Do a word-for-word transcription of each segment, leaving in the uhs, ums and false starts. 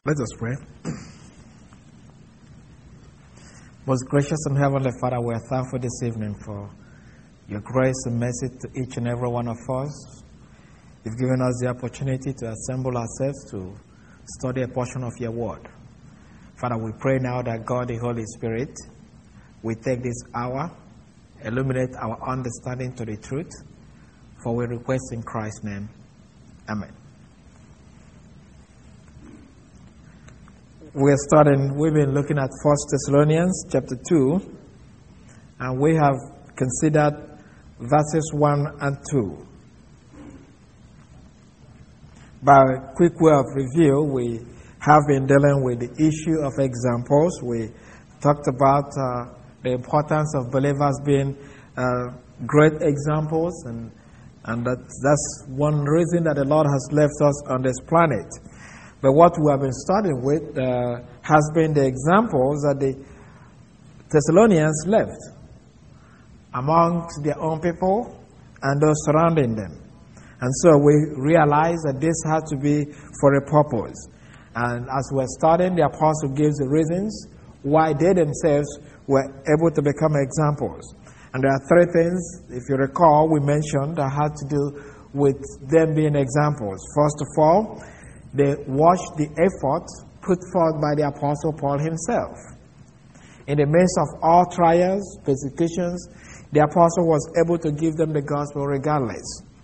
Let us pray. Most gracious and heavenly Father, we are thankful this evening for your grace and mercy to each and every one of us. You've given us the opportunity to assemble ourselves to study a portion of your word. Father, we pray now that God, the Holy Spirit, will take this hour, illuminate our understanding to the truth, for we request in Christ's name. Amen. We're starting, we've been looking at First Thessalonians chapter two, and we have considered verses one and two. By a quick way of review, we have been dealing with the issue of examples. We talked about uh, the importance of believers being uh, great examples, and, and that, that's one reason that the Lord has left us on this planet. But what we have been studying with uh, has been the examples that the Thessalonians left amongst their own people and those surrounding them. And so we realize that this has to be for a purpose. And as we're studying, the apostle gives the reasons why they themselves were able to become examples. And there are three things, if you recall, we mentioned that had to do with them being examples. First of all, they watched the effort put forth by the Apostle Paul himself. In the midst of all trials, persecutions, the Apostle was able to give them the gospel regardless.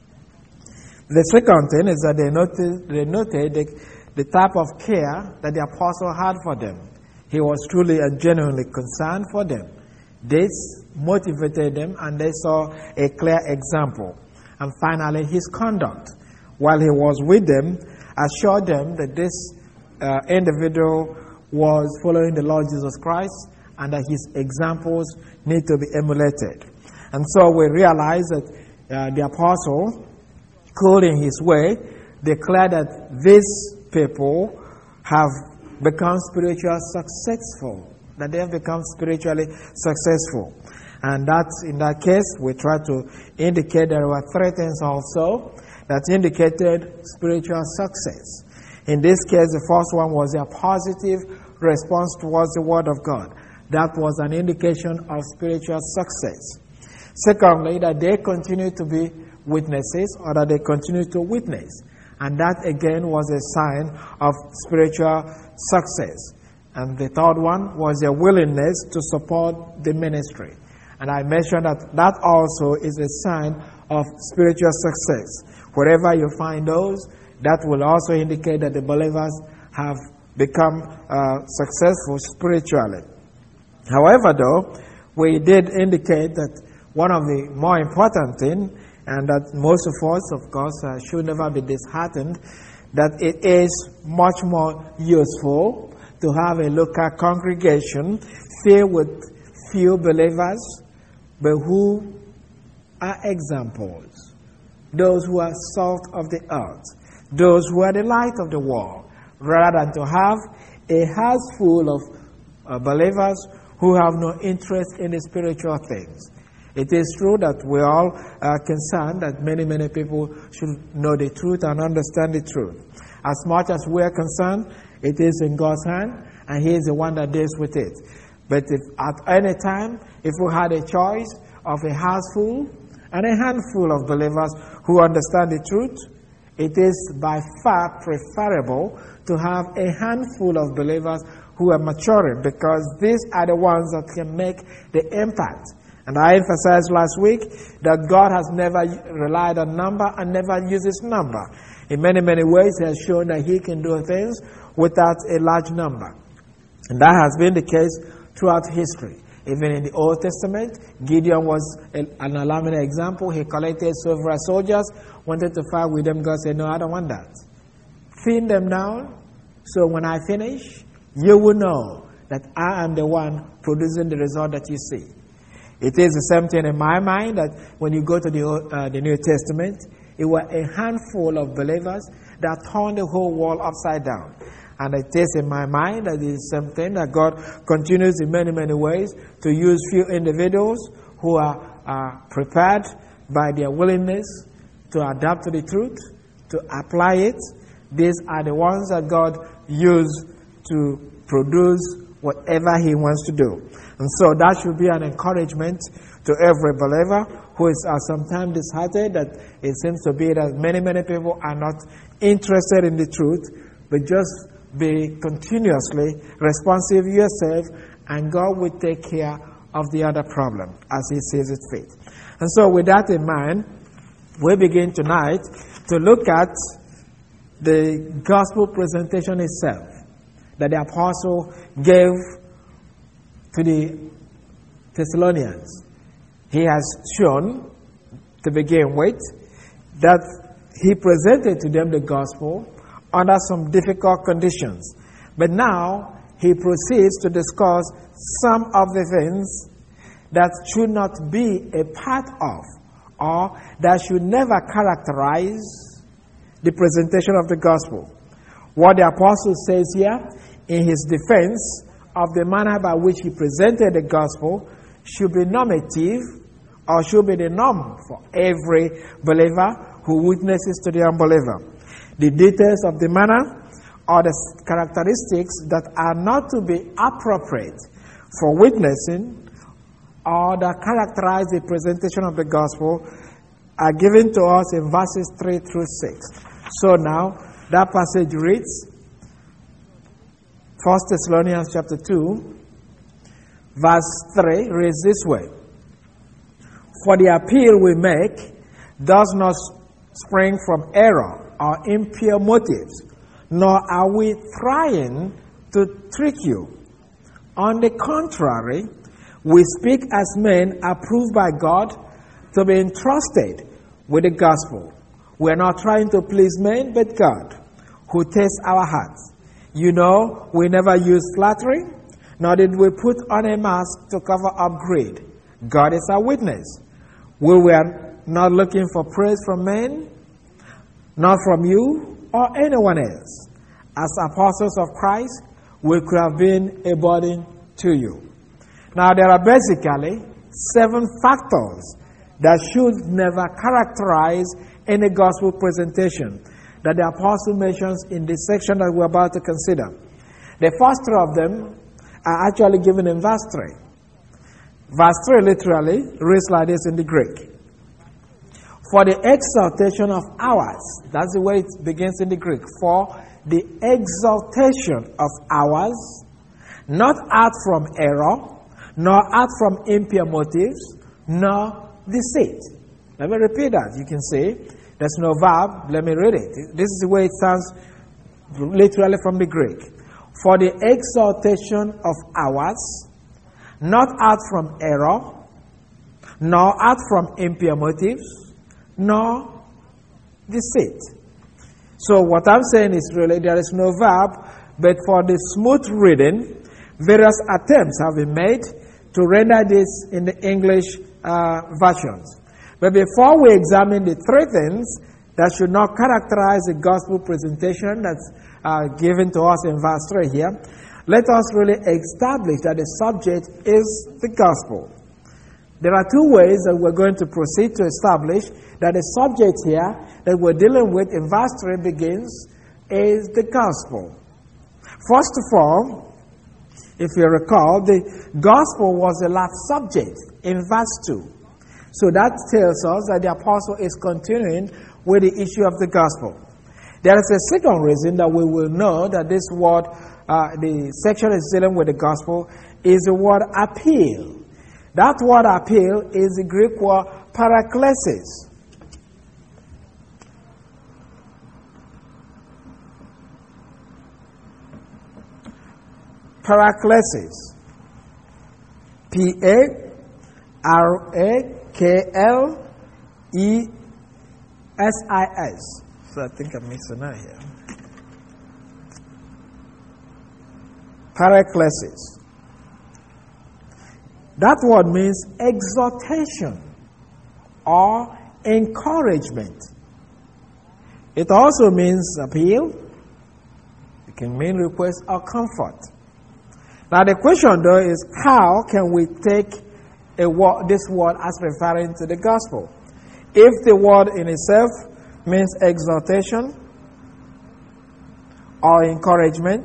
The second thing is that they noted, they noted the, the type of care that the Apostle had for them. He was truly and genuinely concerned for them. This motivated them, and they saw a clear example. And finally, his conduct, while he was with them, assured them that this uh, individual was following the Lord Jesus Christ and that his examples need to be emulated. And so we realize that uh, the apostle could in his way declare that these people have become spiritually successful, that they have become spiritually successful. And that's, in that case, we try to indicate there were three things also that indicated spiritual success. In this case, the first one was a positive response towards the Word of God. That was an indication of spiritual success. Secondly, that they continue to be witnesses, or that they continue to witness. And that again was a sign of spiritual success. And the third one was their willingness to support the ministry. And I mentioned that that also is a sign of spiritual success. Wherever you find those, that will also indicate that the believers have become uh, successful spiritually. However, though, we did indicate that one of the more important things, and that most of us, of course, uh, should never be disheartened, that it is much more useful to have a local congregation filled with few believers, but who are examples. Those who are salt of the earth, those who are the light of the world, rather than to have a house full of uh, believers who have no interest in the spiritual things. It is true that we all are concerned that many, many people should know the truth and understand the truth. As much as we are concerned, it is in God's hand, and He is the one that deals with it. But if at any time, if we had a choice of a house full and a handful of believers who understand the truth, it is by far preferable to have a handful of believers who are maturing, because these are the ones that can make the impact. And I emphasized last week that God has never relied on number and never uses number. In many, many ways, He has shown that He can do things without a large number. And that has been the case throughout history. Even in the Old Testament, Gideon was an alarming example. He collected several soldiers, wanted to fight with them. God said, no, I don't want that. Thin them down, so when I finish, you will know that I am the one producing the result that you see. It is the same thing in my mind, that when you go to the, uh, the New Testament, it was a handful of believers that turned the whole world upside down. And it is in my mind that it is something that God continues in many, many ways to use few individuals who are uh, prepared by their willingness to adapt to the truth, to apply it, These are the ones that God used to produce whatever He wants to do. And so that should be an encouragement to every believer who is uh, sometimes disheartened that it seems to be that many, many people are not interested in the truth, but just be continuously responsive yourself, and God will take care of the other problem as He sees it fit. And so with that in mind, we begin tonight to look at the gospel presentation itself that the apostle gave to the Thessalonians. He has shown, to begin with, that he presented to them the gospel under some difficult conditions. But now he proceeds to discuss some of the things that should not be a part of, or that should never characterize the presentation of the gospel. What the apostle says here in his defense of the manner by which he presented the gospel should be normative, or should be the norm for every believer who witnesses to the unbeliever. The details of the manner or the characteristics that are not to be appropriate for witnessing or that characterize the presentation of the gospel are given to us in verses three through six. So now, that passage reads, First Thessalonians chapter two, verse three reads this way: For the appeal we make does not spring from error or impure motives, nor are we trying to trick you. On the contrary, we speak as men approved by God to be entrusted with the gospel. We are not trying to please men, but God, who tests our hearts. You know, we never use flattery, nor did we put on a mask to cover up greed. God is our witness. We were not looking for praise from men, not from you or anyone else. As apostles of Christ, we could have been a burden to you. Now, there are basically seven factors that should never characterize any gospel presentation that the apostle mentions in this section that we're about to consider. The first three of them are actually given in verse three. Verse three literally reads like this in the Greek: For the exaltation of ours, that's the way it begins in the Greek, for the exaltation of ours, not out from error, nor out from impure motives, nor deceit. Let me repeat that. You can see there's no verb. Let me read it. This is the way it sounds literally from the Greek. For the exaltation of ours, not out from error, nor out from impure motives, nor deceit. So what I'm saying is really there is no verb, but for the smooth reading, various attempts have been made to render this in the English uh, versions. But before we examine the three things that should not characterize the gospel presentation that's uh, given to us in verse three here, let us really establish that the subject is the gospel. There are two ways that we're going to proceed to establish that the subject here that we're dealing with in verse three begins is the gospel. First of all, if you recall, the gospel was the last subject in verse two. So that tells us that the apostle is continuing with the issue of the gospel. There is a second reason that we will know that this word, uh, the section is dealing with the gospel, is the word appeal. That word appeal is the Greek word paraklesis. Paraklesis. P A R A K L E S I S. So I think I'm mixing out here. Paraklesis. That word means exhortation or encouragement. It also means appeal. It can mean request or comfort. Now the question though is, how can we take a word, this word as referring to the gospel? If the word in itself means exhortation, or encouragement,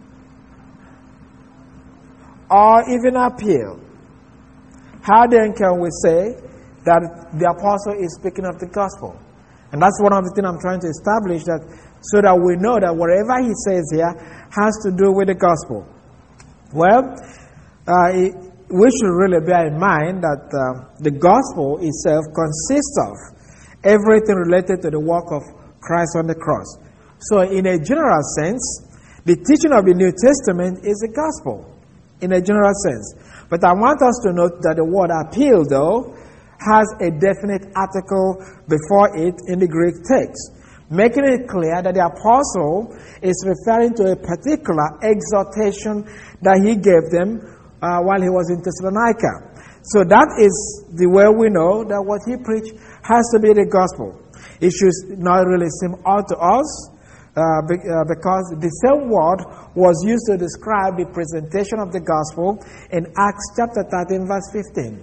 or even appeal, how then can we say that the apostle is speaking of the gospel? And that's one of the things I'm trying to establish, that so that we know that whatever he says here has to do with the gospel. Well, uh, it, we should really bear in mind that uh, the gospel itself consists of everything related to the work of Christ on the cross. So in a general sense, the teaching of the New Testament is the gospel, in a general sense. But I want us to note that the word appeal, though, has a definite article before it in the Greek text, making it clear that the apostle is referring to a particular exhortation that he gave them uh, while he was in Thessalonica. So that is the way we know that what he preached has to be the gospel. It should not really seem odd to us uh, be, uh, because the same word was used to describe the presentation of the gospel in Acts chapter thirteen, verse fifteen.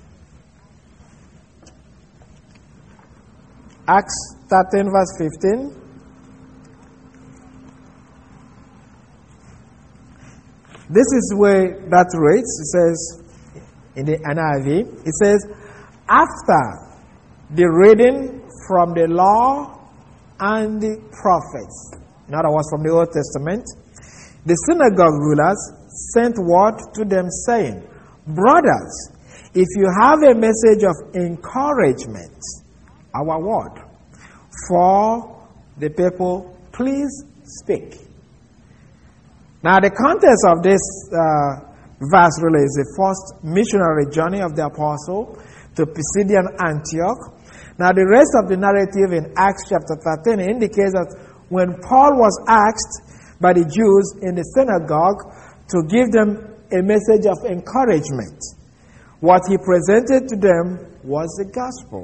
Acts thirteen, verse fifteen. This is where that reads. It says, in the N I V, it says, after the reading from the law and the prophets, in other words, from the Old Testament, the synagogue rulers sent word to them saying, brothers, if you have a message of encouragement, our word, for the people, please speak. Now, the context of this uh, verse really is the first missionary journey of the apostle to Pisidian Antioch. Now, the rest of the narrative in Acts chapter thirteen indicates that when Paul was asked by the Jews in the synagogue to give them a message of encouragement, what he presented to them was the gospel.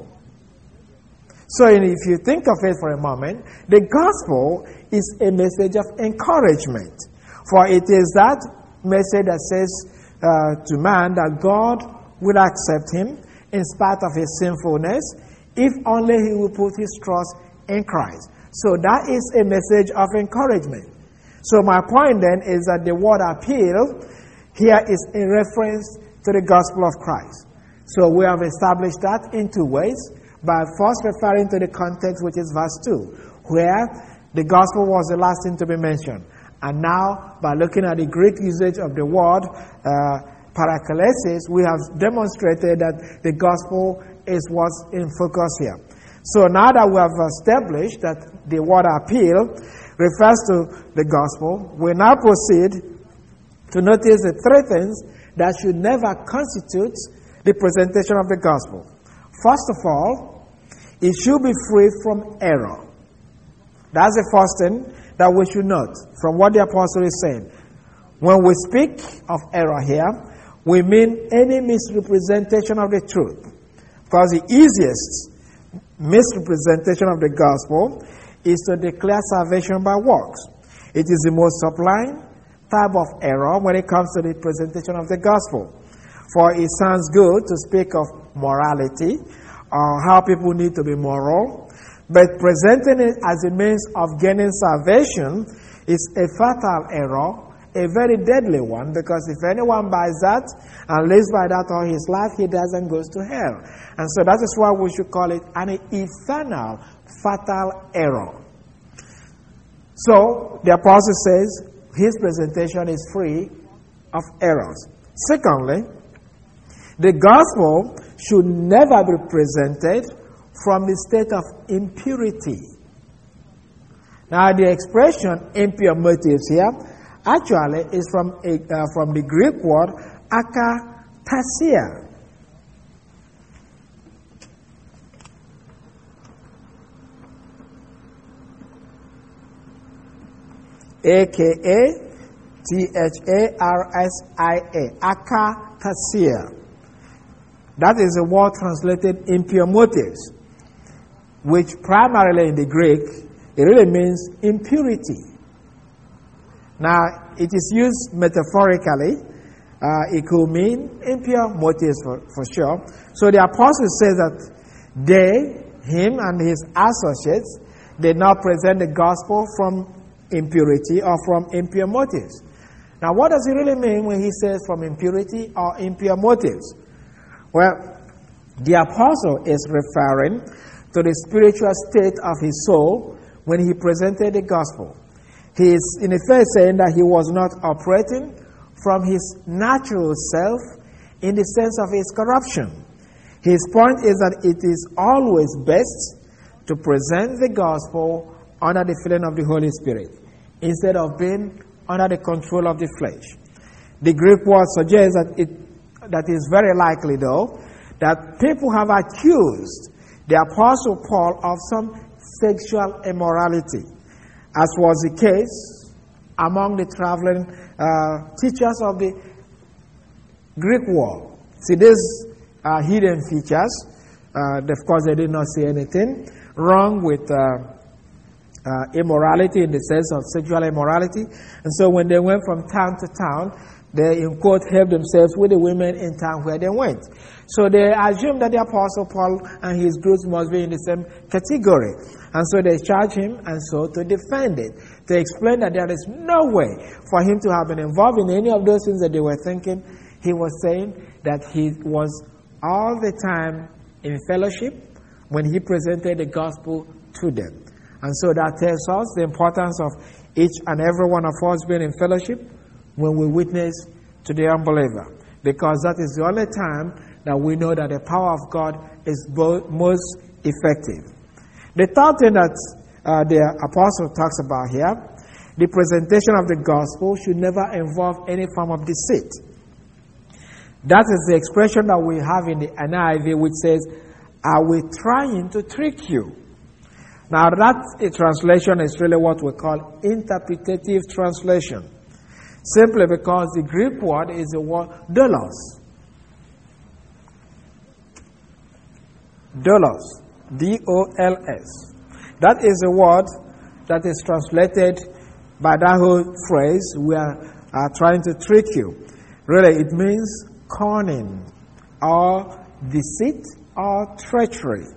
So if you think of it for a moment, the gospel is a message of encouragement. For it is that message that says uh, to man that God will accept him in spite of his sinfulness, if only he will put his trust in Christ. So that is a message of encouragement. So my point then is that the word appeal here is a reference to the gospel of Christ. So we have established that in two ways. By first referring to the context, which is verse two, where the gospel was the last thing to be mentioned. And now, by looking at the Greek usage of the word uh, paraklesis, we have demonstrated that the gospel is what's in focus here. So now that we have established that the word appeal refers to the gospel, we now proceed to notice the three things that should never constitute the presentation of the gospel. First of all, it should be free from error. That's the first thing that we should note from what the apostle is saying. When we speak of error here, we mean any misrepresentation of the truth. Because the easiest misrepresentation of the gospel is to declare salvation by works. It is the most sublime type of error when it comes to the presentation of the gospel. For it sounds good to speak of morality, or how people need to be moral, but presenting it as a means of gaining salvation is a fatal error, a very deadly one, because if anyone buys that and lives by that all his life, he doesn't go to hell. And so that is why we should call it an eternal fatal error. So the apostle says his presentation is free of errors. Secondly, the gospel should never be presented from the state of impurity. Now, the expression impure motives here actually is from a, uh, from the Greek word akatasia. A K A T H A R S I A. Akatasia. That is a word translated impure motives, which primarily in the Greek, it really means impurity. Now, it is used metaphorically. Uh, it could mean impure motives for, for sure. So the apostle says that they, him and his associates, did not present the gospel from impurity or from impure motives. Now, what does he really mean when he says from impurity or impure motives? Well, the apostle is referring to the spiritual state of his soul when he presented the gospel. He is, in effect, saying that he was not operating from his natural self in the sense of his corruption. His point is that it is always best to present the gospel under the filling of the Holy Spirit instead of being under the control of the flesh. The Greek word suggests that it that is very likely, though, that people have accused the Apostle Paul of some sexual immorality, as was the case among the traveling uh, teachers of the Greek world. See, these are hidden features. Uh, of course, they did not see anything wrong with uh, uh, immorality in the sense of sexual immorality. And so when they went from town to town, they, in quote, helped themselves with the women in town where they went. So they assumed that the Apostle Paul and his groups must be in the same category. And so they charged him, and so to defend it, to explain that there is no way for him to have been involved in any of those things that they were thinking, he was saying that he was all the time in fellowship when he presented the gospel to them. And so that tells us the importance of each and every one of us being in fellowship when we witness to the unbeliever, because that is the only time that we know that the power of God is both most effective. The third thing that uh, the apostle talks about here, the presentation of the gospel should never involve any form of deceit. That is the expression that we have in the N I V, which says, "Are we trying to trick you?" Now, that a translation is really what we call interpretative translation, simply because the Greek word is the word doulos. Doulos. D O L S. That is a word that is translated by that whole phrase, "we are, are trying to trick you." Really, it means cunning or deceit or treachery.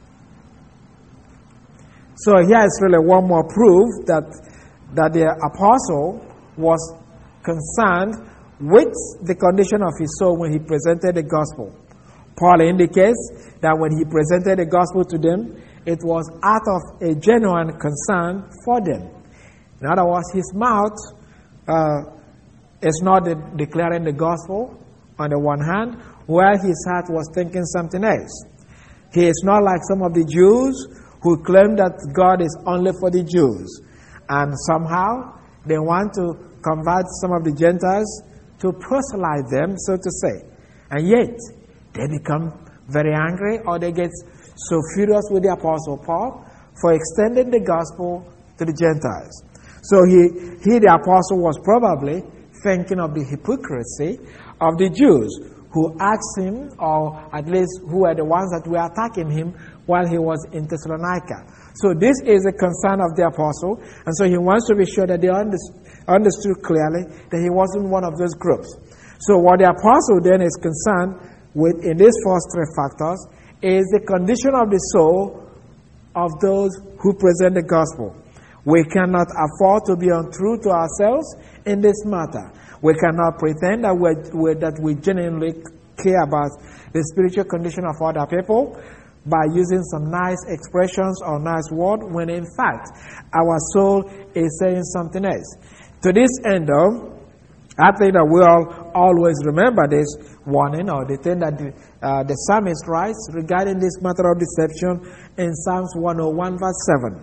So here is really one more proof that, that the apostle was concerned with the condition of his soul when he presented the gospel. Paul indicates that when he presented the gospel to them, it was out of a genuine concern for them. In other words, his mouth uh, is not de- declaring the gospel on the one hand, while his heart was thinking something else. He is not like some of the Jews who claim that God is only for the Jews, and somehow they want to convert some of the Gentiles to proselyte them, so to say. And yet, they become very angry, or they get so furious with the Apostle Paul for extending the gospel to the Gentiles. So he, he, the Apostle, was probably thinking of the hypocrisy of the Jews who asked him, or at least who were the ones that were attacking him while he was in Thessalonica. So this is a concern of the Apostle, and so he wants to be sure that they understood clearly that he wasn't one of those groups. So what the Apostle then is concerned with in these first three factors is the condition of the soul of those who present the gospel. We cannot afford to be untrue to ourselves in this matter. We cannot pretend that, we're, we're, that we genuinely care about the spiritual condition of other people by using some nice expressions or nice word, when in fact our soul is saying something else. To this end, though, I think that we all always remember this warning, or the thing that the, uh, the psalmist writes regarding this matter of deception in Psalms one oh one, verse seven.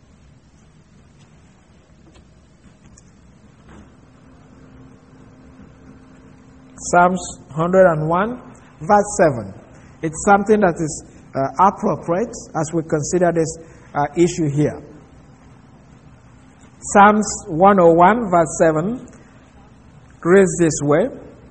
Psalms one oh one, verse seven. It's something that is uh, appropriate as we consider this uh, issue here. Psalms one oh one, verse seven reads this way: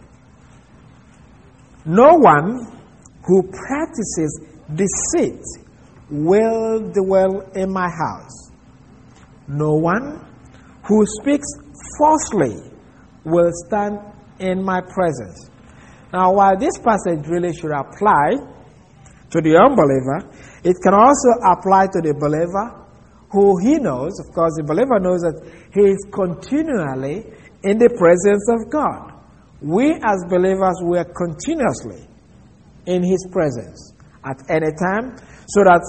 "No one who practices deceit will dwell in my house. No one who speaks falsely will stand in my presence." Now, while this passage really should apply to the unbeliever, it can also apply to the believer who he knows, of course, the believer knows that he is continually in the presence of God. We as believers, we are continuously in his presence at any time, so that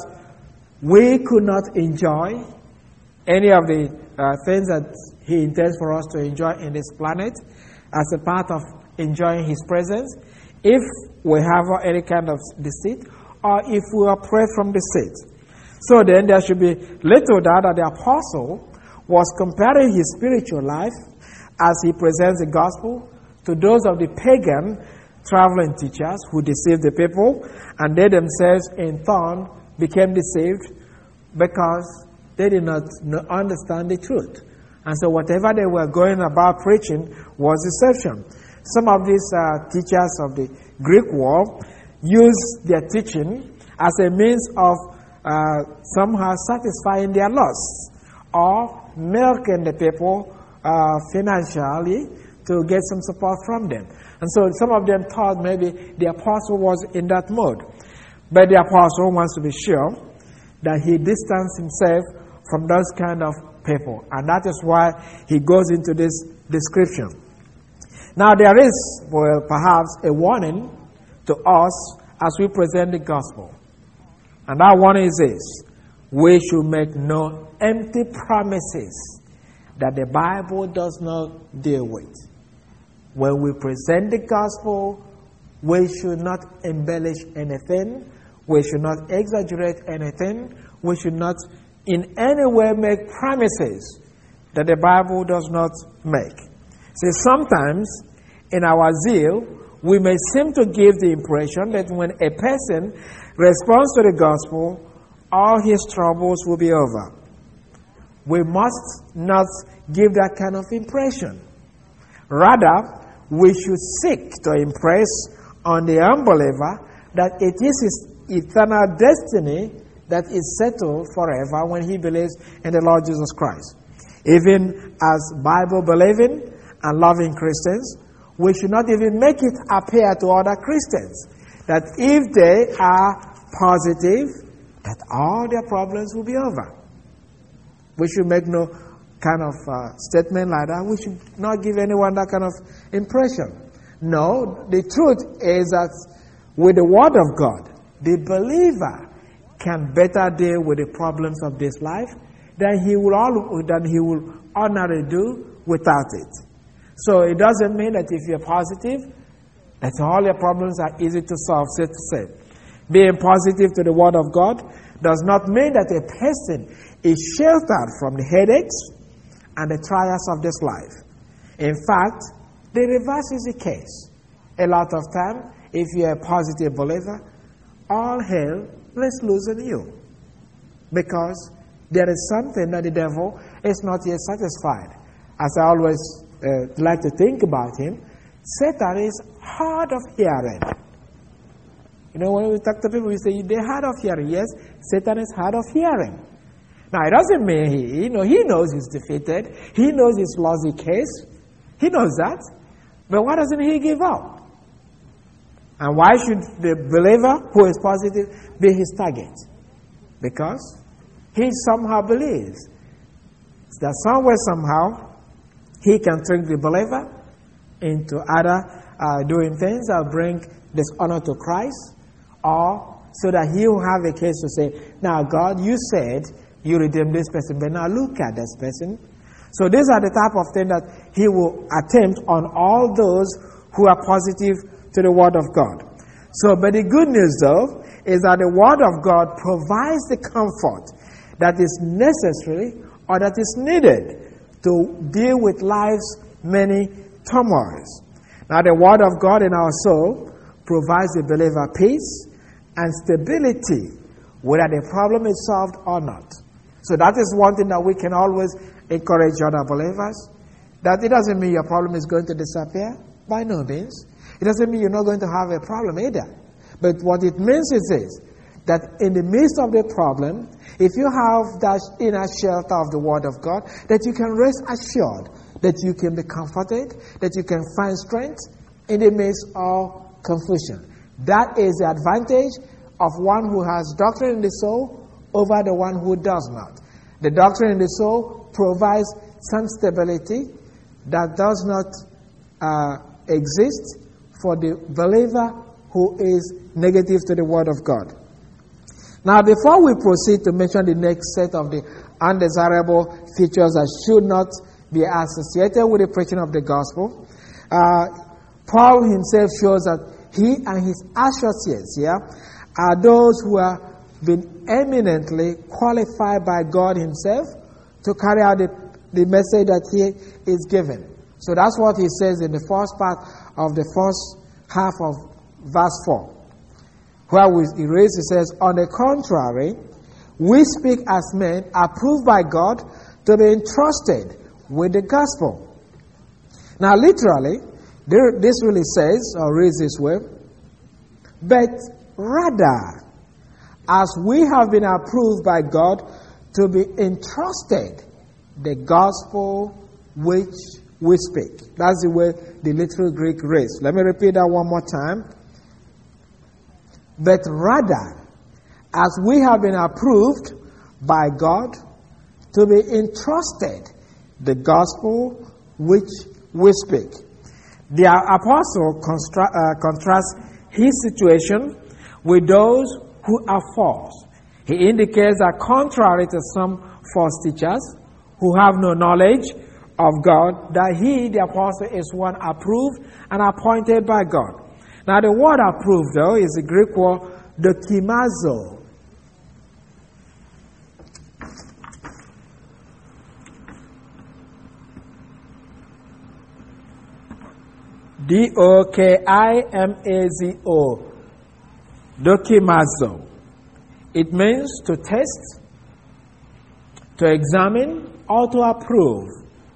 we could not enjoy any of the uh, things that he intends for us to enjoy in this planet as a part of enjoying his presence, if we have any kind of deceit, or if we are prey from deceit. So then there should be little doubt that the apostle was comparing his spiritual life as he presents the gospel to those of the pagan traveling teachers who deceived the people, and they themselves in turn became deceived because they did not understand the truth. And so whatever they were going about preaching was deception. Some of these uh, teachers of the Greek world used their teaching as a means of uh, somehow satisfying their lusts or milking the people uh, financially to get some support from them. And so some of them thought maybe the apostle was in that mode. But the apostle wants to be sure that he distanced himself from those kind of people. And that is why he goes into this description. Now there is, well, perhaps a warning to us as we present the gospel. And that warning is this: we should make no empty promises that the Bible does not deal with. When we present the gospel, we should not embellish anything. We should not exaggerate anything. We should not in any way make promises that the Bible does not make. See, sometimes in our zeal, we may seem to give the impression that when a person responds to the gospel, all his troubles will be over. We must not give that kind of impression. Rather, we should seek to impress on the unbeliever that it is his eternal destiny that is settled forever when he believes in the Lord Jesus Christ. Even as Bible-believing and loving Christians, we should not even make it appear to other Christians that if they are positive, that all their problems will be over. We should make no kind of uh, statement like that. We should not give anyone that kind of impression. No, the truth is that with the Word of God, the believer can better deal with the problems of this life than he will all, than he will ordinarily do without it. So it doesn't mean that if you're positive, that all your problems are easy to solve, so to say. Being positive to the Word of God does not mean that a person is sheltered from the headaches and the trials of this life. In fact, the reverse is the case. A lot of time, if you're a positive believer, all hell breaks loose on you. Because there is something that the devil is not yet satisfied. As I always uh, like to think about him, Satan is hard of hearing. You know, when we talk to people, we say, they're hard of hearing. Yes, Satan is hard of hearing. Now, it doesn't mean he, you know, he knows he's defeated. He knows he's lost the case. He knows that. But why doesn't he give up? And why should the believer who is positive be his target? Because he somehow believes that somewhere, somehow, he can trick the believer into either uh, doing things that bring dishonor to Christ, or so that he will have a case to say, now God, you said you redeemed this person, but now look at this person. So these are the type of thing that he will attempt on all those who are positive to the Word of God. So, but the good news though, is that the Word of God provides the comfort that is necessary or that is needed to deal with life's many turmoils. Now the Word of God in our soul provides the believer peace and stability, whether the problem is solved or not. So that is one thing that we can always encourage other believers, that it doesn't mean your problem is going to disappear, by no means. It doesn't mean you're not going to have a problem either. But what it means is this, that in the midst of the problem, if you have that inner shelter of the Word of God, that you can rest assured that you can be comforted, that you can find strength in the midst of confusion. That is the advantage of one who has doctrine in the soul over the one who does not. The doctrine in the soul provides some stability that does not uh, exist for the believer who is negative to the Word of God. Now, before we proceed to mention the next set of the undesirable features that should not be associated with the preaching of the gospel, uh, Paul himself shows that he and his associates here are those who have been eminently qualified by God himself to carry out the, the message that he is given. So that's what he says in the first part of the first half of verse four. Where we erase, it says, on the contrary, we speak as men approved by God to be entrusted with the gospel. Now, literally, there, this really says, or reads this way, but rather, as we have been approved by God to be entrusted the gospel which we speak. That's the way the literal Greek reads. Let me repeat that one more time. But rather, as we have been approved by God to be entrusted the gospel which we speak. The apostle constra- uh, contrasts his situation with those who are false. He indicates that contrary to some false teachers who have no knowledge of God, that he, the apostle, is one approved and appointed by God. Now, the word approved, though, is the Greek word dokimazo. D O K I M A Z O. Dokimazo. It means to test, to examine, or to approve.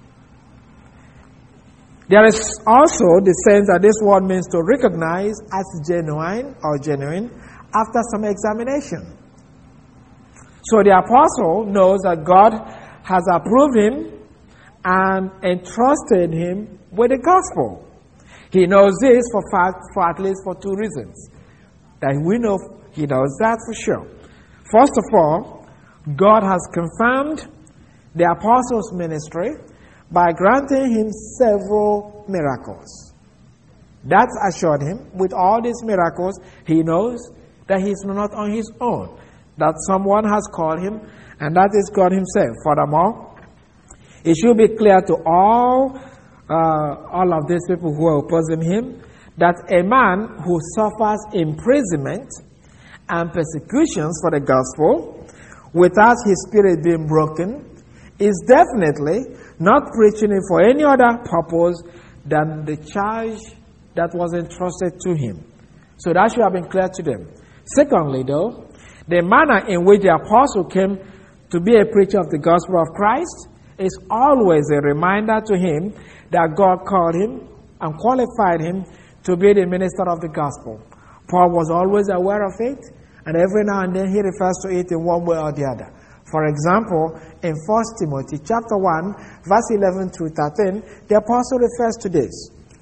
There is also the sense that this word means to recognize as genuine or genuine after some examination. So the apostle knows that God has approved him and entrusted him with the gospel. He knows this for fact for at least for two reasons. That we know he knows that for sure. First of all, God has confirmed the apostle's ministry by granting him several miracles. That assured him, with all these miracles, he knows that he's not on his own, that someone has called him, and that is God himself. Furthermore, it should be clear to all, uh, all of these people who are opposing him, that a man who suffers imprisonment and persecutions for the gospel without his spirit being broken is definitely not preaching it for any other purpose than the charge that was entrusted to him. So that should have been clear to them. Secondly, though, the manner in which the apostle came to be a preacher of the gospel of Christ is always a reminder to him that God called him and qualified him to be the minister of the gospel. Paul was always aware of it, and every now and then he refers to it in one way or the other. For example, in First Timothy chapter one, verse eleven through thirteen, the apostle refers to this.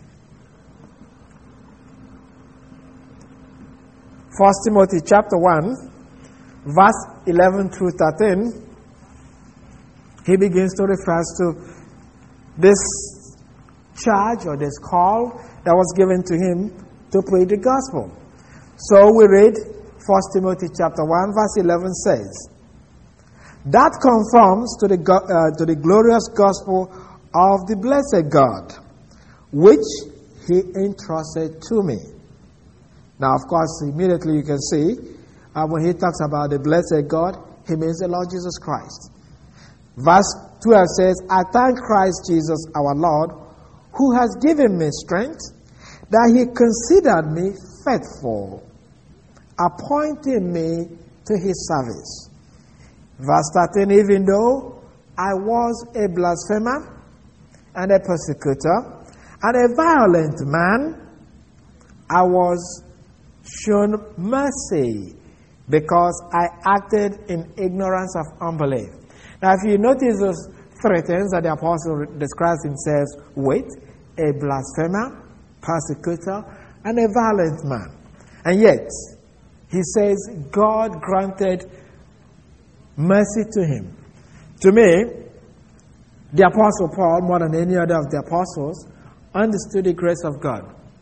First Timothy chapter one, verse eleven through thirteen, he begins to refer to this charge or this call that was given to him to preach the gospel. So we read First Timothy chapter one, verse eleven says, that conforms to the, uh, to the glorious gospel of the blessed God, which he entrusted to me. Now, of course, immediately you can see, uh, when he talks about the blessed God, he means the Lord Jesus Christ. Verse twelve says, I thank Christ Jesus our Lord, who has given me strength, that he considered me faithful, appointing me to his service. Verse thirteen, even though I was a blasphemer and a persecutor and a violent man, I was shown mercy because I acted in ignorance of unbelief. Now, if you notice those three things that the apostle describes himself with, a blasphemer, persecutor, and a violent man. And yet, he says God granted mercy to him. To me, the Apostle Paul, more than any other of the apostles, understood the grace of God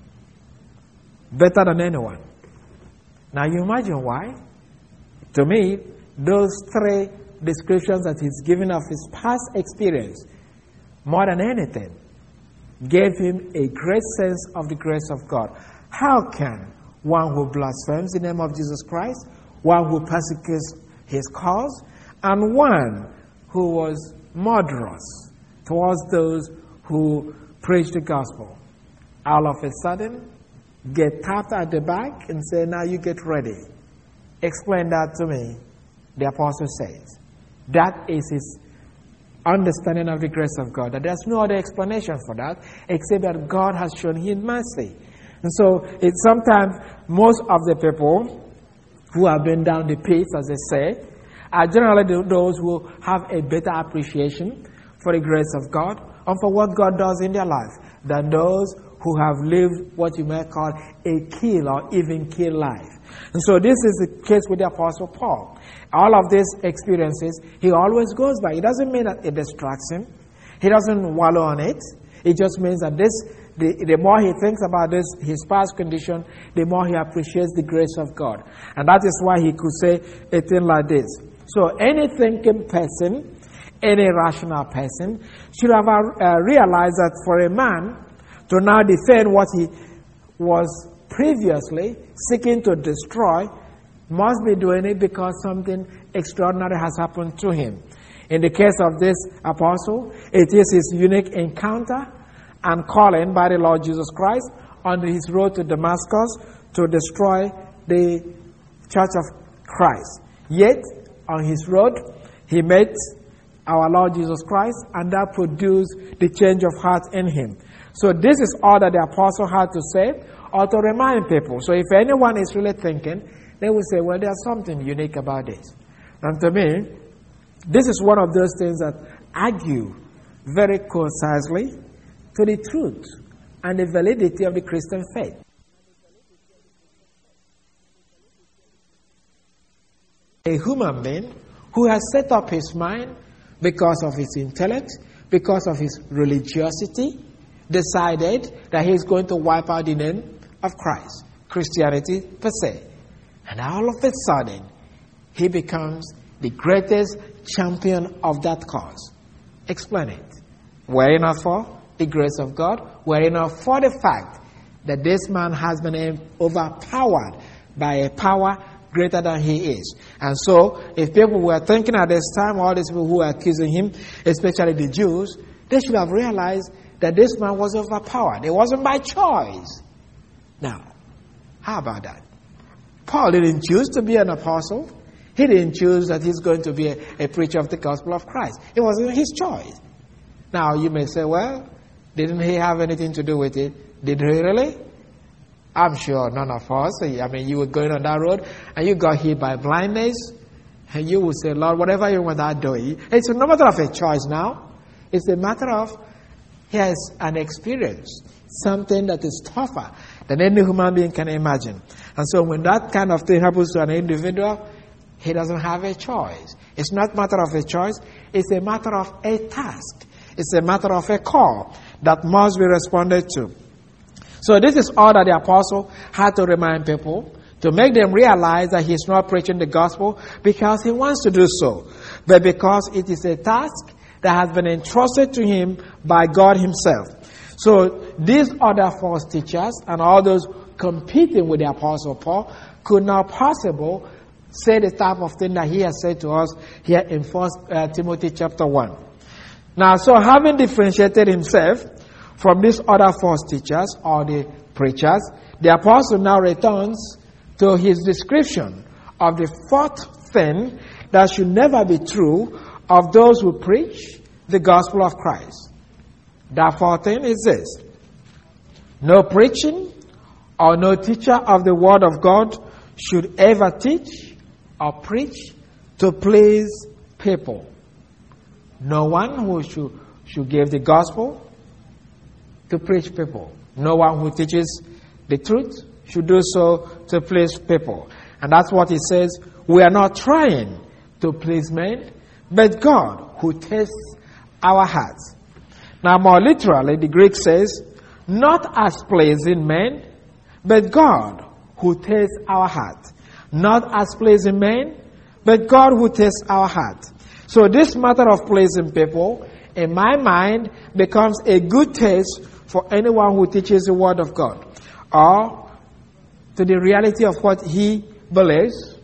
better than anyone. Now you imagine why? To me, those three descriptions that he's given of his past experience, more than anything, gave him a great sense of the grace of God. How can one who blasphemes the name of Jesus Christ, one who persecutes his cause, and one who was murderous towards those who preach the gospel, all of a sudden get tapped at the back and say, now you get ready? Explain that to me, the apostle says. That is his understanding of the grace of God. That there's no other explanation for that except that God has shown him mercy. And so it's sometimes most of the people who have been down the pits, as they say, are generally those who have a better appreciation for the grace of God and for what God does in their life than those who have lived what you may call a kill or even kill life. And so this is the case with the Apostle Paul. All of these experiences, he always goes by. It doesn't mean that it distracts him. He doesn't wallow on it. It just means that this, the, the more he thinks about this, his past condition, the more he appreciates the grace of God. And that is why he could say a thing like this. So any thinking person, any rational person, should have uh, realized that for a man to now defend what he was previously seeking to destroy, must be doing it because something extraordinary has happened to him. In the case of this apostle, it is his unique encounter and calling by the Lord Jesus Christ on his road to Damascus to destroy the church of Christ. Yet, on his road, he met our Lord Jesus Christ, and that produced the change of heart in him. So this is all that the apostle had to say, or to remind people. So if anyone is really thinking, they will say, well, there's something unique about this. And to me, this is one of those things that argue very concisely to the truth and the validity of the Christian faith. A human being who has set up his mind because of his intellect, because of his religiosity, decided that he's going to wipe out the name of Christ, Christianity per se. And all of a sudden, he becomes the greatest champion of that cause. Explain it. Were it not for the grace of God, were it not for the fact that this man has been overpowered by a power greater than he is. And so, if people were thinking at this time, all these people who were accusing him, especially the Jews, they should have realized that this man was overpowered. It wasn't by choice. Now, how about that? Paul didn't choose to be an apostle. He didn't choose that he's going to be a, a preacher of the gospel of Christ. It wasn't his choice. Now, you may say, well, didn't he have anything to do with it? Did he really? I'm sure none of us. I mean, you were going on that road and you got hit by blindness, and you would say, Lord, whatever you want, I'll do it. It's no matter of a choice now. It's a matter of he has an experience, something that is tougher than any human being can imagine. And so when that kind of thing happens to an individual, he doesn't have a choice. It's not a matter of a choice. It's a matter of a task. It's a matter of a call that must be responded to. So this is all that the apostle had to remind people, to make them realize that he's not preaching the gospel because he wants to do so, but because it is a task that has been entrusted to him by God himself. So these other false teachers and all those competing with the apostle Paul could not possibly say the type of thing that he has said to us here in First uh, Timothy chapter one. Now, so having differentiated himself from these other false teachers or the preachers, the apostle now returns to his description of the fourth thing that should never be true of those who preach the gospel of Christ. That fourth thing is this: no preaching or no teacher of the word of God should ever teach or preach to please people. No one who should, should give the gospel to preach people. No one who teaches the truth should do so to please people. And that's what he says. We are not trying to please men, but God who tests our hearts. Now, more literally, the Greek says, not as pleasing men, but God who tests our heart. Not as pleasing men, but God who tests our heart. So this matter of pleasing people, in my mind, becomes a good test for anyone who teaches the Word of God, or to the reality of what he believes,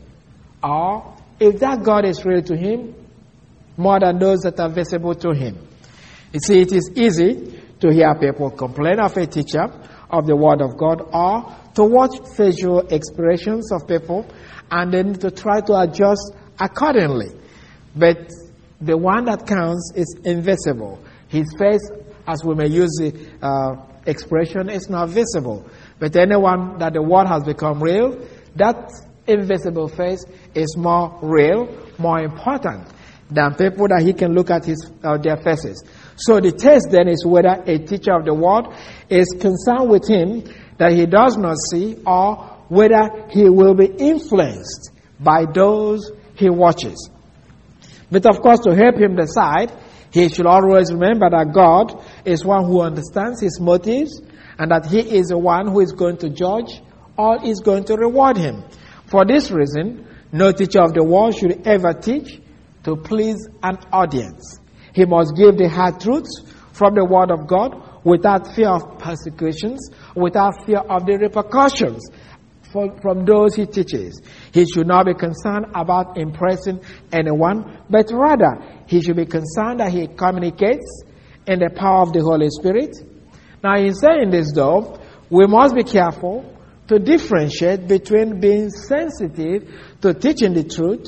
or if that God is real to him more than those that are visible to him. You see, it is easy to hear people complain of a teacher of the Word of God, or to watch facial expressions of people and then to try to adjust accordingly. But the one that counts is invisible. His face, as we may use the uh, expression, is not visible. But anyone that the Word has become real, that invisible face is more real, more important than people that he can look at his uh, their faces. So the test then is whether a teacher of the Word is concerned with him that he does not see, or whether he will be influenced by those he watches. But of course, to help him decide, he should always remember that God is one who understands his motives, and that he is the one who is going to judge or is going to reward him. For this reason, no teacher of the Word should ever teach to please an audience. He must give the hard truths from the Word of God without fear of persecutions, without fear of the repercussions from, from those he teaches. He should not be concerned about impressing anyone, but rather he should be concerned that he communicates in the power of the Holy Spirit. Now, in saying this, though, we must be careful to differentiate between being sensitive to teaching the truth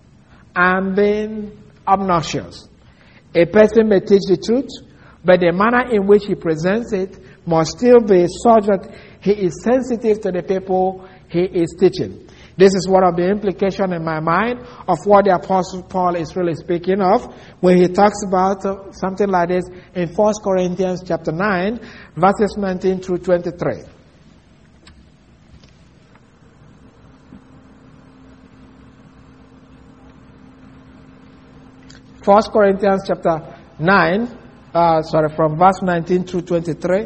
and being obnoxious. A person may teach the truth, but the manner in which he presents it must still be such that he is sensitive to the people he is teaching. This is one of the implications in my mind of what the Apostle Paul is really speaking of when he talks about uh, something like this in First Corinthians chapter nine, verses nineteen through twenty-three. First Corinthians chapter nine, uh, sorry, from verse nineteen through twenty-three.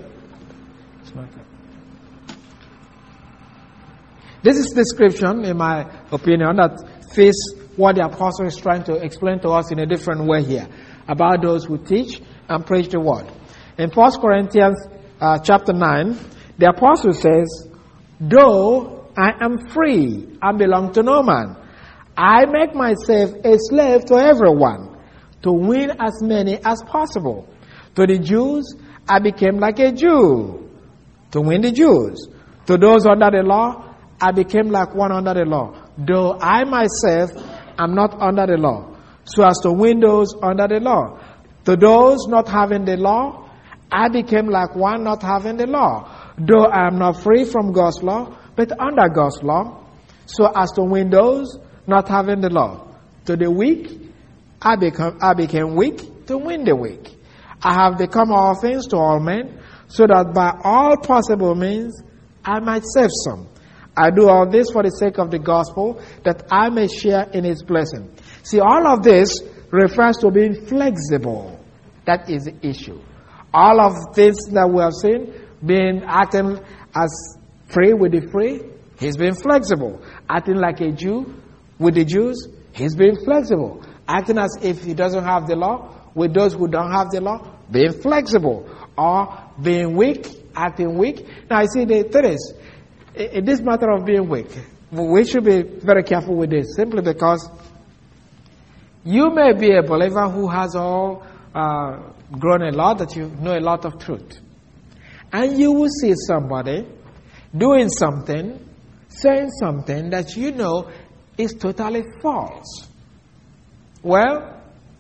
This is description, in my opinion, that fits what the apostle is trying to explain to us in a different way here about those who teach and preach the word. In First Corinthians uh, chapter nine, the apostle says, "Though I am free and belong to no man, I make myself a slave to everyone, to win as many as possible. To the Jews, I became like a Jew, to win the Jews. To those under the law, I became like one under the law, though I myself am not under the law, so as to win those under the law. To those not having the law, I became like one not having the law, though I am not free from God's law, but under God's law, so as to win those not having the law. To the weak, I become I became weak to win the weak. I have become all things to all men, so that by all possible means I might save some. I do all this for the sake of the gospel, that I may share in its blessing." See, all of this refers to being flexible. That is the issue. All of this that we have seen, being acting as free with the free, he's being flexible. Acting like a Jew with the Jews, he's being flexible. Acting as if he doesn't have the law with those who don't have the law, being flexible. Or being weak, acting weak. Now, I see the thing is, in this matter of being weak, we should be very careful with this, simply because you may be a believer who has all uh, grown a lot, that you know a lot of truth. And you will see somebody doing something, saying something that you know is totally false. Well,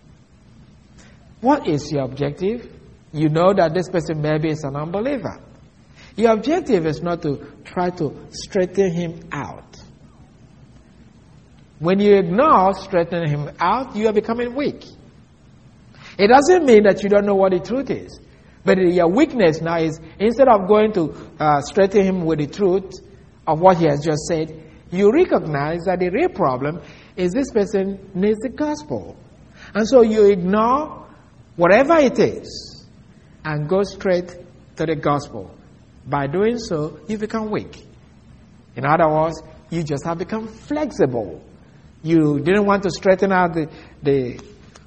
what is your objective? You know that this person maybe is an unbeliever. Your objective is not to try to straighten him out. When you ignore straightening him out, you are becoming weak. It doesn't mean that you don't know what the truth is. But your weakness now is, instead of going to uh, straighten him with the truth of what he has just said, you recognize that the real problem is this person needs the gospel. And so you ignore whatever it is and go straight to the gospel. By doing so, you become weak. In other words, you just have become flexible. You didn't want to straighten out the, the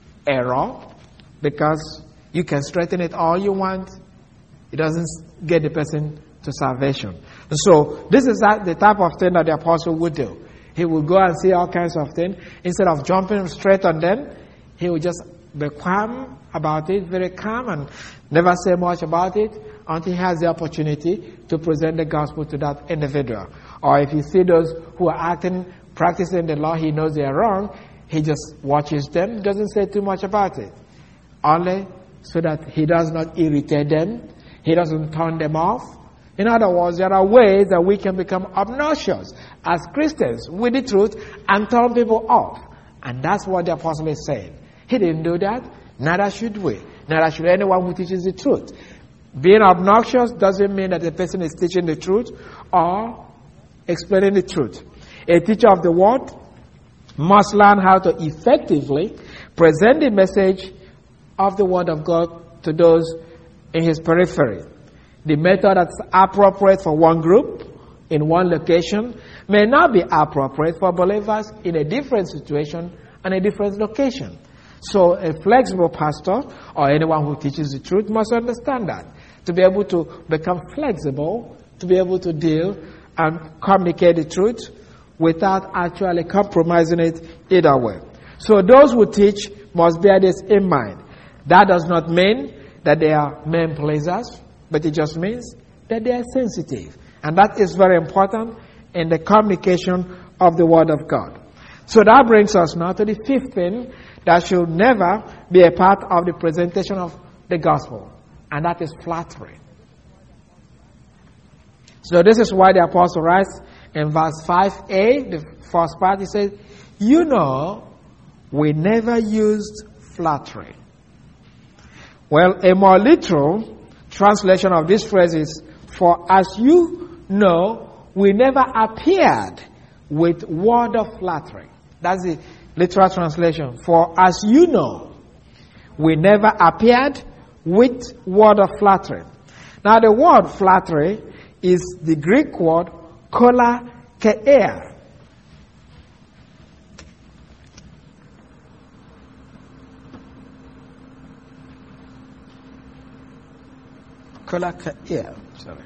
error because you can straighten it all you want. It doesn't get the person to salvation. And so this is the type of thing that the apostle would do. He would go and see all kinds of things. Instead of jumping straight on them, he would just be calm about it, very calm, and never say much about it until he has the opportunity to present the gospel to that individual. Or if you see those who are acting, practicing the law, he knows they are wrong, he just watches them, doesn't say too much about it. Only so that he does not irritate them, he doesn't turn them off. In other words, there are ways that we can become obnoxious as Christians with the truth and turn people off. And that's what the apostle is saying. He didn't do that, neither should we. Neither should anyone who teaches the truth. Being obnoxious doesn't mean that the person is teaching the truth or explaining the truth. A teacher of the word must learn how to effectively present the message of the word of God to those in his periphery. The method that's appropriate for one group in one location may not be appropriate for believers in a different situation and a different location. So a flexible pastor or anyone who teaches the truth must understand that. To be able to become flexible, to be able to deal and communicate the truth without actually compromising it either way. So those who teach must bear this in mind. That does not mean that they are men pleasers, but it just means that they are sensitive. And that is very important in the communication of the Word of God. So that brings us now to the fifth thing that should never be a part of the presentation of the gospel. And that is flattery. So this is why the apostle writes in verse five a, the first part, he says, you know, we never used flattery. Well, a more literal translation of this phrase is, for as you know, we never appeared with word of flattery. That's the literal translation. For as you know, we never appeared with word of flattery. Now the word flattery is the Greek word kola keia. Kola keia, sorry.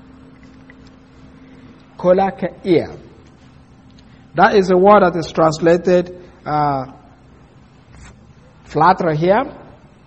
Kola keia. That is a word that is translated uh, flattery here.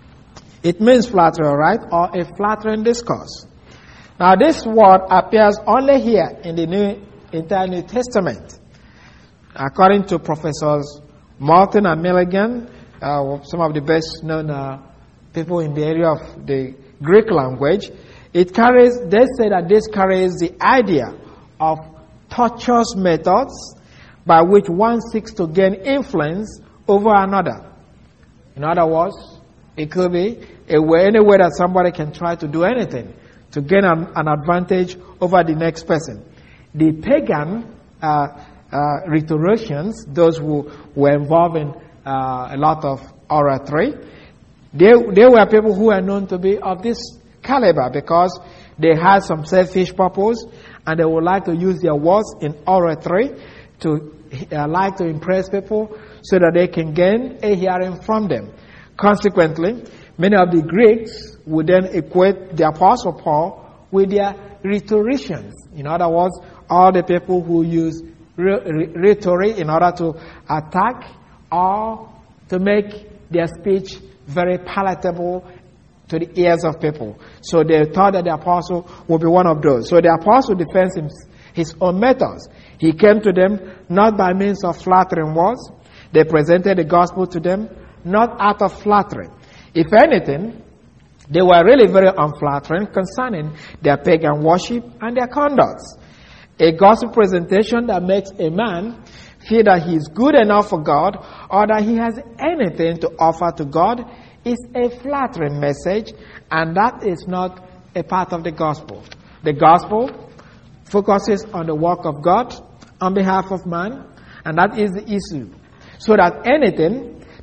It means flattery, right? Or a flattering discourse. Now this word appears only here in the New entire New Testament. According to Professors Martin and Milligan, uh, some of the best known uh, people in the area of the Greek language, it carries, they say that this carries the idea of tortuous methods by which one seeks to gain influence over another. In other words, it could be a way, any way that somebody can try to do anything to gain an, an advantage over the next person. The pagan uh, uh, rhetoricians, those who were involved in uh, a lot of oratory, they, they were people who were known to be of this caliber because they had some selfish purpose and they would like to use their words in oratory to uh, like to impress people so that they can gain a hearing from them. Consequently, many of the Greeks would then equate the Apostle Paul with their rhetoricians. In other words, all the people who use rhetoric in order to attack or to make their speech very palatable to the ears of people. So they thought that the apostle would be one of those. So the apostle defends his, his own methods. He came to them not by means of flattering words. They presented the gospel to them not out of flattery. If anything, they were really very unflattering concerning their pagan worship and their conduct. A gospel presentation that makes a man feel that he is good enough for God or that he has anything to offer to God is a flattering message, and that is not a part of the gospel. The gospel focuses on the work of God on behalf of man, and that is the issue. So that anything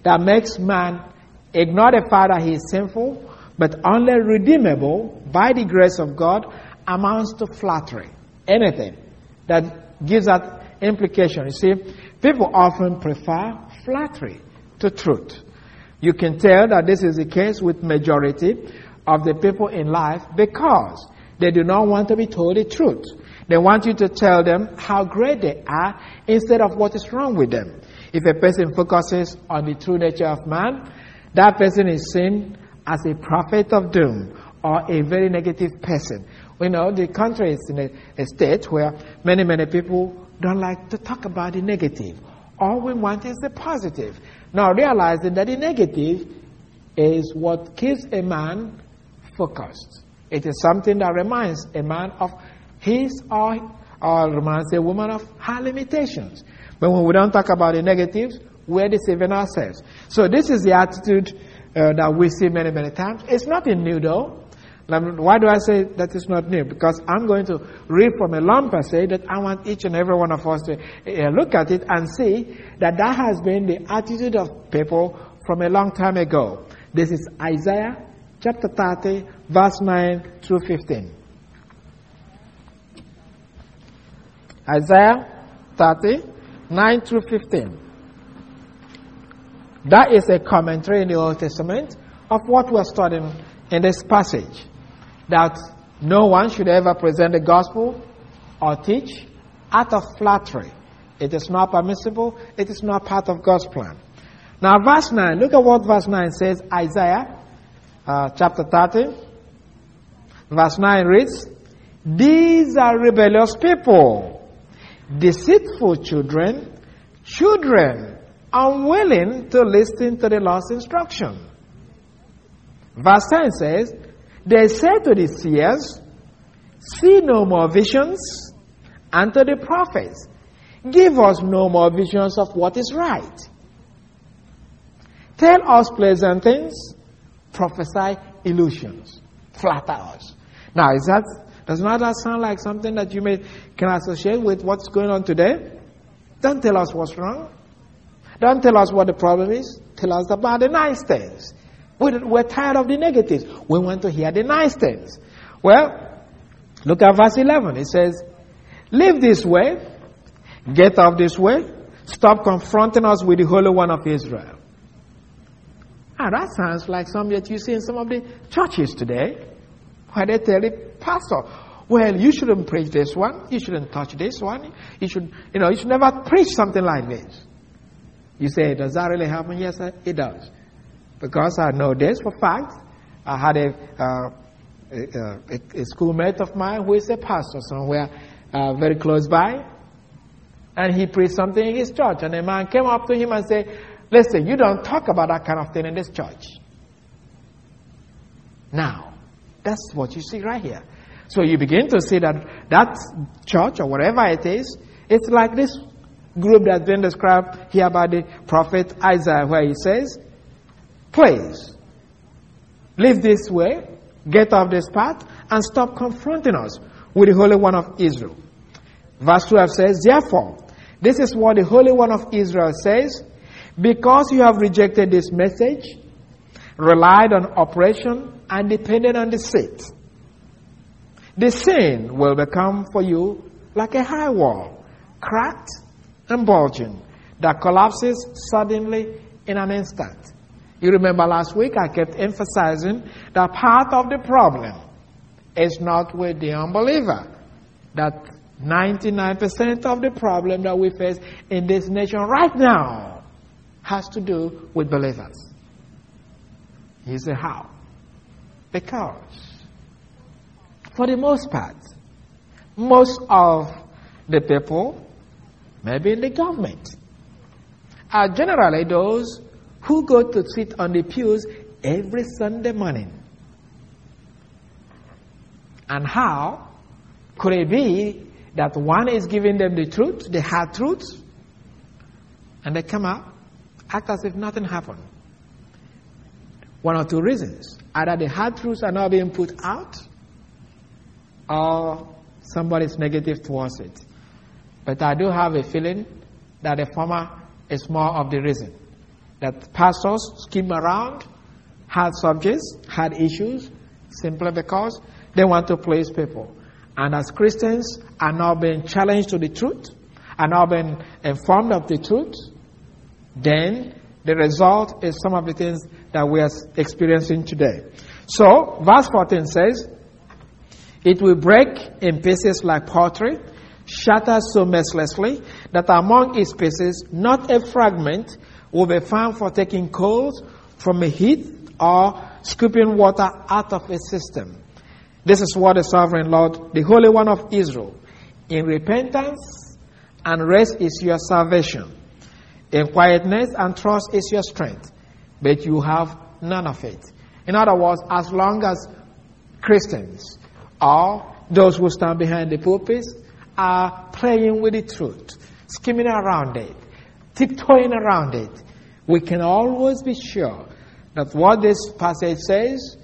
that makes man ignore the fact that he is sinful, but only redeemable by the grace of God, amounts to flattery. Anything that gives that implication. You see, people often prefer flattery to truth. You can tell that this is the case with majority of the people in life because they do not want to be told the truth. They want you to tell them how great they are instead of what is wrong with them. If a person focuses on the true nature of man, that person is seen as a prophet of doom or a very negative person. You know, the country is in a, a state where many, many people don't like to talk about the negative. All we want is the positive. Now realizing that the negative is what keeps a man focused. It is something that reminds a man of his or, or reminds a woman of her limitations. But when we don't talk about the negatives, we're deceiving ourselves. So this is the attitude uh, that we see many, many times. It's nothing new though. Why do I say that it's not new? Because I'm going to read from a long passage that I want each and every one of us to uh, look at it and see that that has been the attitude of people from a long time ago. This is Isaiah chapter thirty, verse nine through fifteen. Isaiah thirty, nine through fifteen. That is a commentary in the Old Testament of what we're studying in this passage. That no one should ever present the gospel or teach out of flattery. It is not permissible. It is not part of God's plan. Now verse nine, look at what verse nine says. Isaiah uh, chapter thirty, verse nine reads, "These are rebellious people, deceitful children, children unwilling to listen to the Lord's instruction." Verse ten says, "They say to the seers, see no more visions, and to the prophets, give us no more visions of what is right. Tell us pleasant things, prophesy illusions, flatter us." Now, is that, does not that sound like something that you may can associate with what's going on today? Don't tell us what's wrong. Don't tell us what the problem is. Tell us about the nice things. We're tired of the negatives. We want to hear the nice things. Well, look at verse eleven. It says, "Live this way. Get off this way. Stop confronting us with the Holy One of Israel." Ah, that sounds like something that you see in some of the churches today, where they tell the pastor, "Well, you shouldn't preach this one. You shouldn't touch this one. You should, you know, you should never preach something like this." You say, "Does that really happen?" Yes, it does. Because I know this for fact. I had a, uh, a, a, a schoolmate of mine who is a pastor somewhere uh, very close by. And he preached something in his church. And a man came up to him and said, "Listen, you don't talk about that kind of thing in this church." Now, that's what you see right here. So you begin to see that that church or whatever it is, it's like this group that's been described here by the prophet Isaiah, where he says, "Please, live this way, get off this path, and stop confronting us with the Holy One of Israel." Verse twelve says, "Therefore, this is what the Holy One of Israel says, because you have rejected this message, relied on oppression, and depended on deceit, the sin will become for you like a high wall, cracked and bulging, that collapses suddenly in an instant." You remember last week I kept emphasizing that part of the problem is not with the unbeliever. That ninety-nine percent of the problem that we face in this nation right now has to do with believers. You say how? Because for the most part, most of the people, maybe in the government, are generally those who go to sit on the pews every Sunday morning. And how could it be that one is giving them the truth, the hard truth, and they come out, act as if nothing happened? One or two reasons. Either the hard truths are not being put out, or somebody's negative towards it. But I do have a feeling that the former is more of the reason. that pastors skim around hard subjects, hard issues, simply because they want to please people. And as Christians are now being challenged to the truth, are now being informed of the truth, then the result is some of the things that we are experiencing today. So, verse fourteen says, it will break in pieces like pottery, shatter so mercilessly that among its pieces not a fragment will be found for taking coals from a heath or scooping water out of a system. This is what the sovereign Lord, the Holy One of Israel, in repentance and rest is your salvation. In quietness and trust is your strength. But you have none of it. In other words, as long as Christians or those who stand behind the pulpits are playing with the truth, skimming around it, tiptoeing around it, we can always be sure that what this passage says,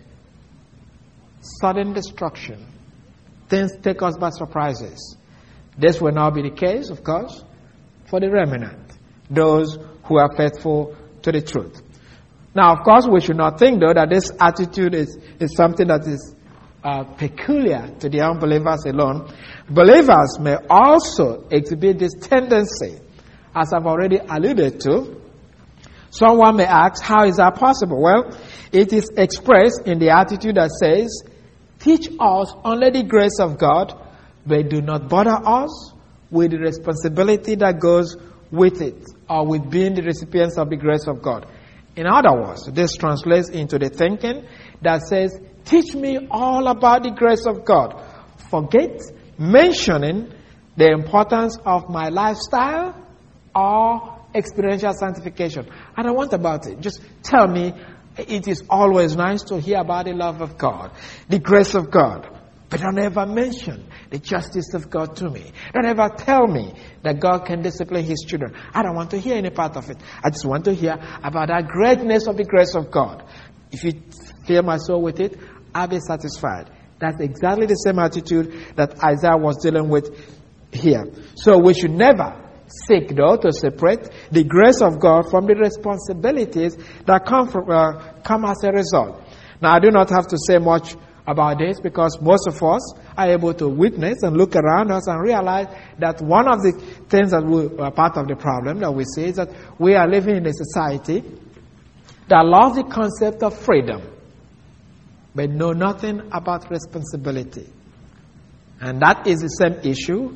sudden destruction, things take us by surprises. This will not be the case, of course, for the remnant, those who are faithful to the truth. Now, of course, we should not think, though, that this attitude is, is something that is uh, peculiar to the unbelievers alone. Believers may also exhibit this tendency, as I've already alluded to. Someone may ask, how is that possible? Well, it is expressed in the attitude that says, teach us only the grace of God, but do not bother us with the responsibility that goes with it, or with being the recipients of the grace of God. In other words, this translates into the thinking that says, teach me all about the grace of God. Forget mentioning the importance of my lifestyle or experiential sanctification. I don't want about it. Just tell me it is always nice to hear about the love of God, the grace of God. But don't ever mention the justice of God to me. Don't ever tell me that God can discipline His children. I don't want to hear any part of it. I just want to hear about that greatness of the grace of God. If you fill my soul with it, I'll be satisfied. That's exactly the same attitude that Isaiah was dealing with here. So we should never seek, though, to separate the grace of God from the responsibilities that come from, uh, come as a result. Now, I do not have to say much about this because most of us are able to witness and look around us and realize that one of the things that we are part of the problem that we see is that we are living in a society that loves the concept of freedom but know nothing about responsibility. And that is the same issue.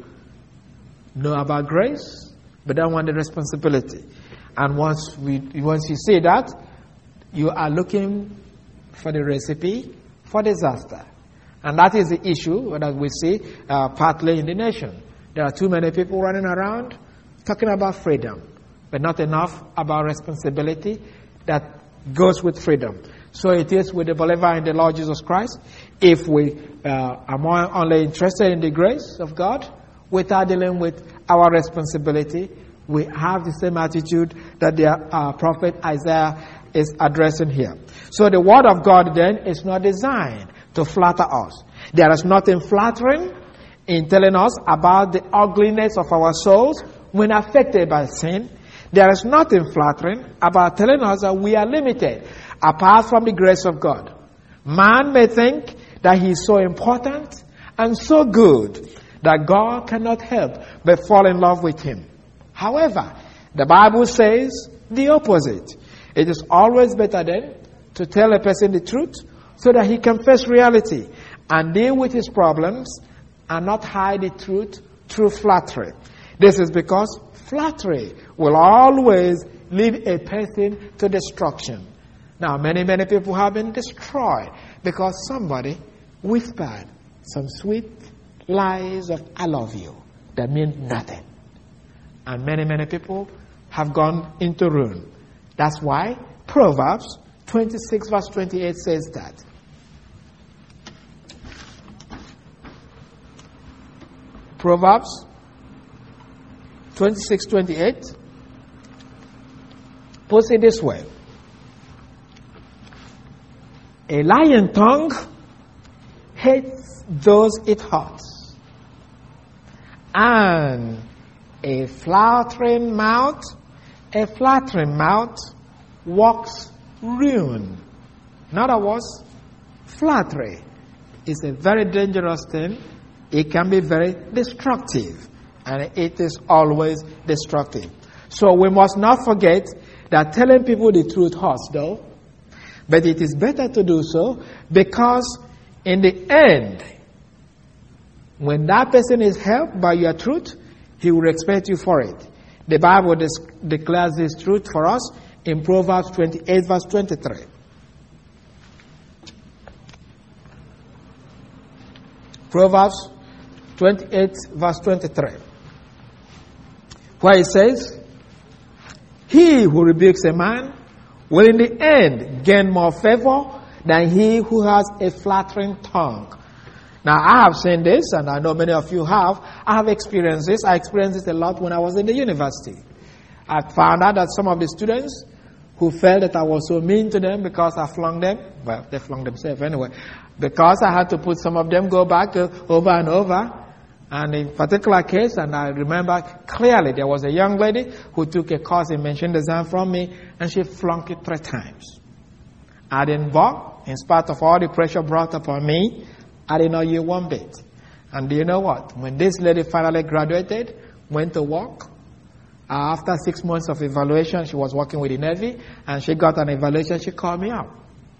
Know about grace, but don't want the responsibility. And once we, once you see that, you are looking for the recipe for disaster. And that is the issue that we see uh, partly in the nation. There are too many people running around talking about freedom, but not enough about responsibility that goes with freedom. So it is with the believer in the Lord Jesus Christ. If we uh, are more only interested in the grace of God without dealing with our responsibility, we have the same attitude that the uh, prophet Isaiah is addressing here. So the word of God then is not designed to flatter us. There is nothing flattering in telling us about the ugliness of our souls when affected by sin. There is nothing flattering about telling us that we are limited apart from the grace of God. Man may think that he is so important and so good that God cannot help but fall in love with him. However, the Bible says the opposite. It is always better then to tell a person the truth so that he can face reality and deal with his problems and not hide the truth through flattery. This is because flattery will always lead a person to destruction. Now, many, many people have been destroyed because somebody whispered some sweet lies of I love you that mean nothing. And many, many people have gone into ruin. That's why Proverbs twenty-six verse twenty-eight says that. Proverbs twenty-six twenty-eight puts it this way. A lying tongue hates those it hurts, and a flattering mouth, a flattering mouth works ruin. In other words, flattery is a very dangerous thing. It can be very destructive, and it is always destructive. So we must not forget that telling people the truth hurts, though. But it is better to do so, because in the end, when that person is helped by your truth, he will respect you for it. The Bible des- declares this truth for us in Proverbs twenty-eight, verse twenty-three. Proverbs twenty-eight, verse twenty-three. Where it says, "He who rebukes a man will in the end gain more favor than he who has a flattering tongue." Now, I have seen this, and I know many of you have. I have experienced this. I experienced this a lot when I was in the university. I found out that some of the students who felt that I was so mean to them because I flung them, well, they flung themselves anyway, because I had to put some of them go back uh, over and over. And in particular case, and I remember clearly, there was a young lady who took a course in machine design from me, and she flunked it three times. I didn't balk, in spite of all the pressure brought upon me. I didn't know you one bit. And do you know what? When this lady finally graduated, went to work, uh, after six months of evaluation, she was working with the Navy, and she got an evaluation, she called me up.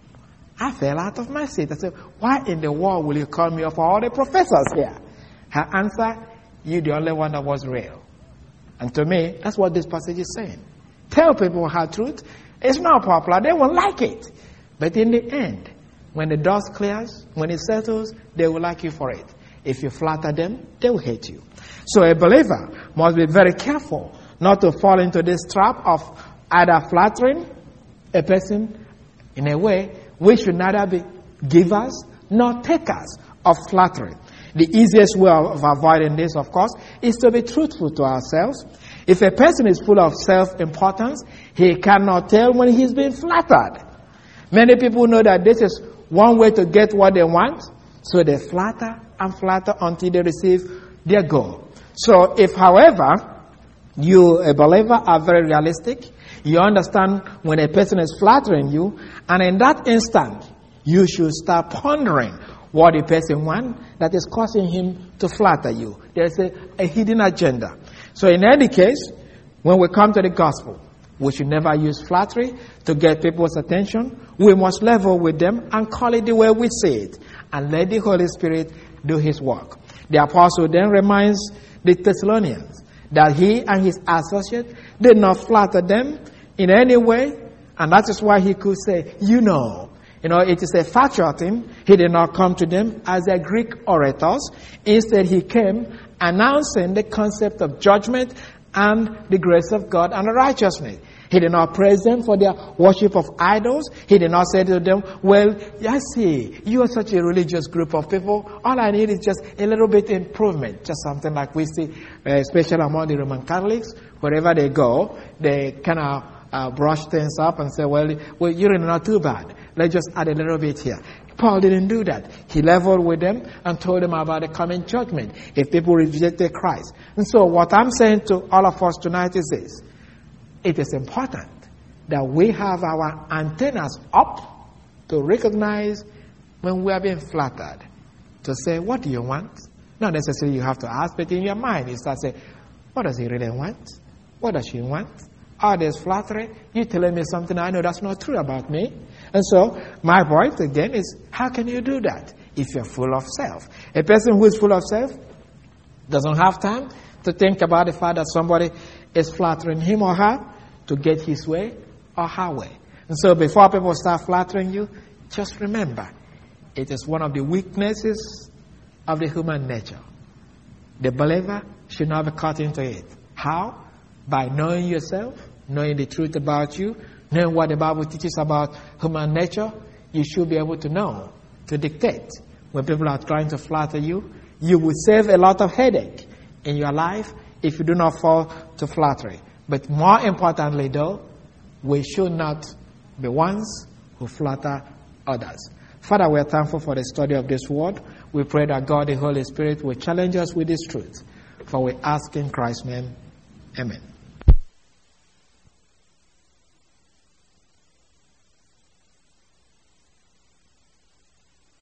I fell out of my seat. I said, "Why in the world will you call me up for all the professors here?" Her answer, "You're the only one that was real." And to me, that's what this passage is saying. Tell people her truth. It's not popular. They won't like it. But in the end, when the dust clears, when it settles, they will like you for it. If you flatter them, they will hate you. So a believer must be very careful not to fall into this trap of either flattering a person. In a way, we should neither be givers nor takers of flattery. The easiest way of avoiding this, of course, is to be truthful to ourselves. If a person is full of self-importance, he cannot tell when he's being flattered. Many people know that this is one way to get what they want, so they flatter and flatter until they receive their goal. So if, however, you, a believer, are very realistic, you understand when a person is flattering you, and in that instant, you should start pondering what the person wants that is causing him to flatter you. There's a, a hidden agenda. So in any case, when we come to the gospel, we should never use flattery to get people's attention. We must level with them and call it the way we see it, and let the Holy Spirit do his work. The apostle then reminds the Thessalonians that he and his associates did not flatter them in any way, and that is why he could say, you know, you know, it is a factual thing. He did not come to them as a Greek orators. Instead, he came announcing the concept of judgment and the grace of God and righteousness. He did not praise them for their worship of idols. He did not say to them, well, I see, you are such a religious group of people. All I need is just a little bit improvement. Just something like we see, uh, especially among the Roman Catholics. Wherever they go, they kind of uh, brush things up and say, well, well, you're not too bad. Let's just add a little bit here. Paul didn't do that. He leveled with them and told them about the coming judgment if people rejected Christ. And so what I'm saying to all of us tonight is this. It is important that we have our antennas up to recognize when we are being flattered. To say, what do you want? Not necessarily you have to ask, but in your mind you start saying, what does he really want? What does she want? Oh, there's flattery. You're telling me something I know that's not true about me. And so, my point again is, how can you do that if you're full of self? A person who is full of self doesn't have time to think about the fact that somebody is flattering him or her to get his way or her way. And so, before people start flattering you, just remember, it is one of the weaknesses of the human nature. The believer should not be caught into it. How? By knowing yourself, knowing the truth about you, knowing what the Bible teaches about human nature, you should be able to know, to dictate. When people are trying to flatter you, you will save a lot of headache in your life if you do not fall to flattery. But more importantly, though, we should not be ones who flatter others. Father, we are thankful for the study of this word. We pray that God, the Holy Spirit, will challenge us with this truth. For we ask in Christ's name. Amen.